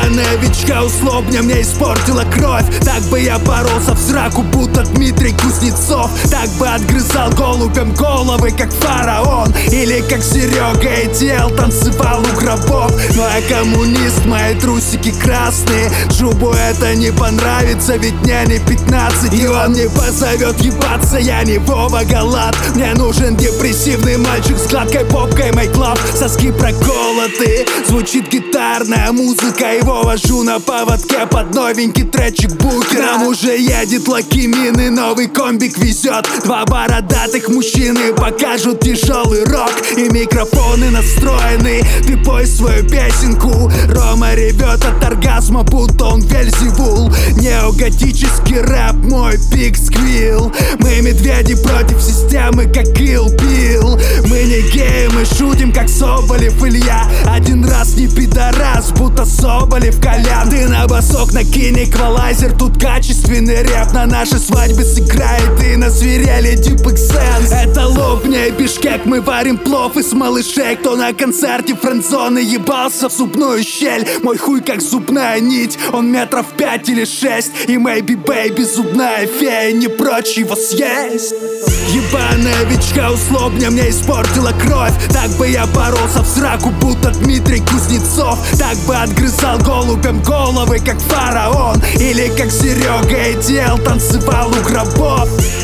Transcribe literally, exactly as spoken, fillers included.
новичка условно мне испортила кровь. Так бы я боролся в сраку, будто Дмитрий Кузнецов. Так бы отгрызал голубям головы, как фараон. Или как Серега и дел танцевал у гробов. Ну я коммунист, мои трусики красные. Джубу это не понравится, ведь мне не пятнадцать. И он не позовет ебаться, я не Вова Галат. Мне нужен депрессивный мальчик с гладкой попкой, мейк лав. Соски проколоты, звучит гитарная музыка. Его вожу на поводке под новенький тречик Букера. Нам уже едет Лакимин и новый комбик везет. Два бородатых мужчины покажут тяжелый рок. И микрофоны настроены, ты пой свою песенку. Рома ревет от оргазма, будто он Вельзевул. Неоготический рэп, мой пик сквил. Мы медведи против системы, как Kill Bill. Мы не геи, мы шутим, как Соболев Илья. Один раз не пидорас, будто Соболев Колян. Ты на басок накинь эквалайзер, тут качественный рэп. На нашей свадьбе сыграет и на свирели Deep X Sense. Это Лобня и Бишкек, мы варим плов из малышей. Кто на концерте френдзоны ебался в зубную щель. Мой хуй как зубная нить, он метров пять или шесть. И maybe baby зубная фея не прочь его съесть. Ебаная новичка условно мне испортила кровь. Так бы я боролся в сраку, будто Дмитрий Кузнецов. Так бы отгрызал голубям головы, как фараон. Или как Серега и дел танцевал у гробов.